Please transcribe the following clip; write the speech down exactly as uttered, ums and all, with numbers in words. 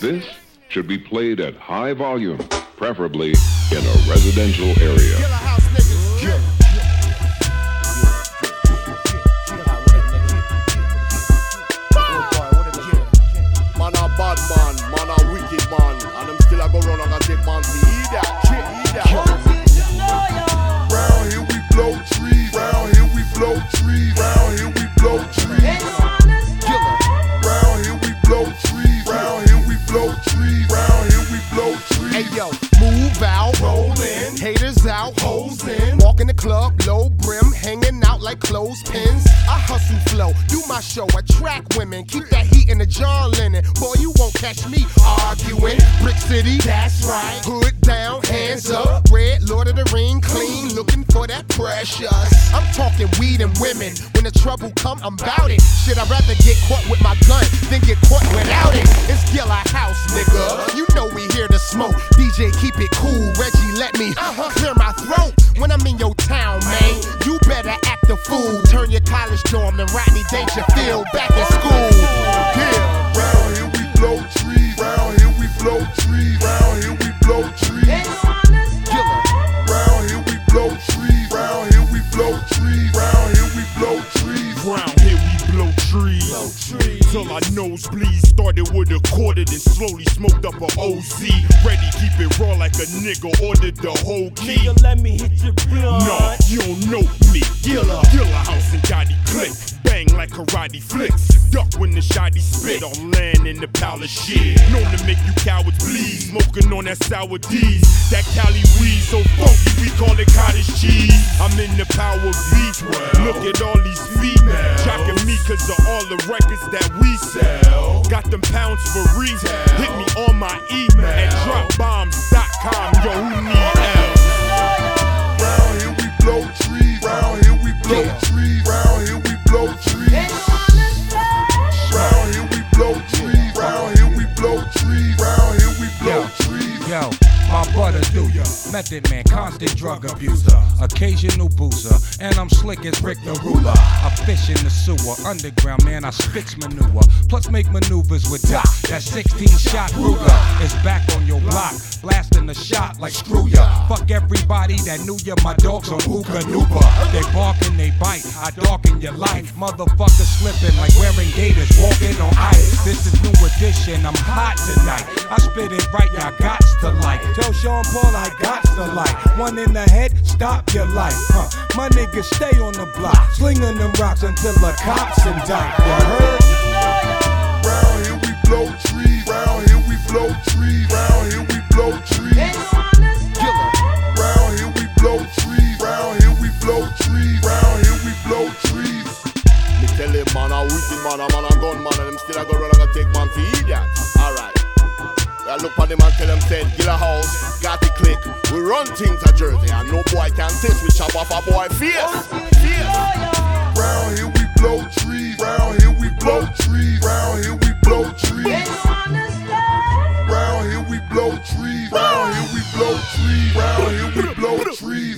This should be played at high volume, preferably in a residential area. Killer house niggas. Yeah. Man a bad man, man a wicked man, and them still a go round and a take man to eat that, shit, eat that. Round here we blow trees, round here we blow trees, round here we blow trees. Killer. Round here we blow trees, round here we blow trees, round here we blow trees. Hey yo, move out, roll in, haters out, hoes in. Walk in the club, low brim, hanging out like clothespins. I hustle flow, do my show, attract women, keep that heat in the John Lennon. Boy, you won't catch me arguing. Brick City, that's right. Hood down, hands up. Red, Lord of the Ring, clean, looking for that precious. I'm talking weed and women. When the trouble come, I'm bout it. Shit, I'd rather get caught with my gun than get caught without it. It's Gilla House, nigga. You know we here to smoke. D J, keep it cool. Reggie, let me uh-huh. clear my throat. When I'm in your town, man, you better act the fool. Turn your college dorm to Rodney Dangerfield back in school. Yeah. Round here we blow trees. Round here we blow trees. Round here we blow trees. Killer. Round here we blow trees. Round here we blow trees. Round here we blow trees. Round here we blow trees. Blow trees. Till our nosebleeds started with a quarter, then slowly smoked up a O Z. Ready, keep it raw like a nigga ordered the whole key. Nigga, let me hit your blunt. Nah, you don't know me. Gilla, Gilla House and Gotti click. Bang like karate flicks. Duck when the shotty spit on land in the pile of shit. Known to make you cowards bleed. Smoking on that sour D's. That Cali weed so funky we call it cottage cheese. I'm in the power beat. Look at all these females jocking me cause of all the records that we sell. Got them pounds for retail. Hit me on my email at drop bombs dot com. Yo, who need else? Round here we blow trees. Round here we blow trees. Round here we blow trees. Round here we blow trees. Round here we blow trees. Round here we blow trees. Yo, my brother do ya. Method man, constant drug abuser, occasional boozer, and I'm slick as Rick the Ruler. I fish in the sewer, underground man, I spits manure, plus make maneuvers with Doc. That sixteen shot Ruger is back on your block, blasting the shot like screw ya. Fuck everybody that knew ya, my dogs on Ooga Nooba. They bark and they bite, I darken your life. Motherfuckers slipping like wearing gators, walking on ice. This is new edition, I'm hot tonight. I spit it right, y'all gots to like. Tell Sean Paul I got to like. One in the head, stop your life. Huh. My niggas stay on the block, slinging them rocks until the cops indict. You heard? Round here we blow trees. Round here we blow trees. Round here we blow trees. Killer. Round here we blow trees. Round here we blow trees. Round here we blow trees. Me tell him man a wicked man, a man a gun man, and them still a go run and a take man for idiot. Alright. I look at them and tell them, said, Gilla House, got the click. We run things at Jersey, and no boy can test. We chop off a boy face.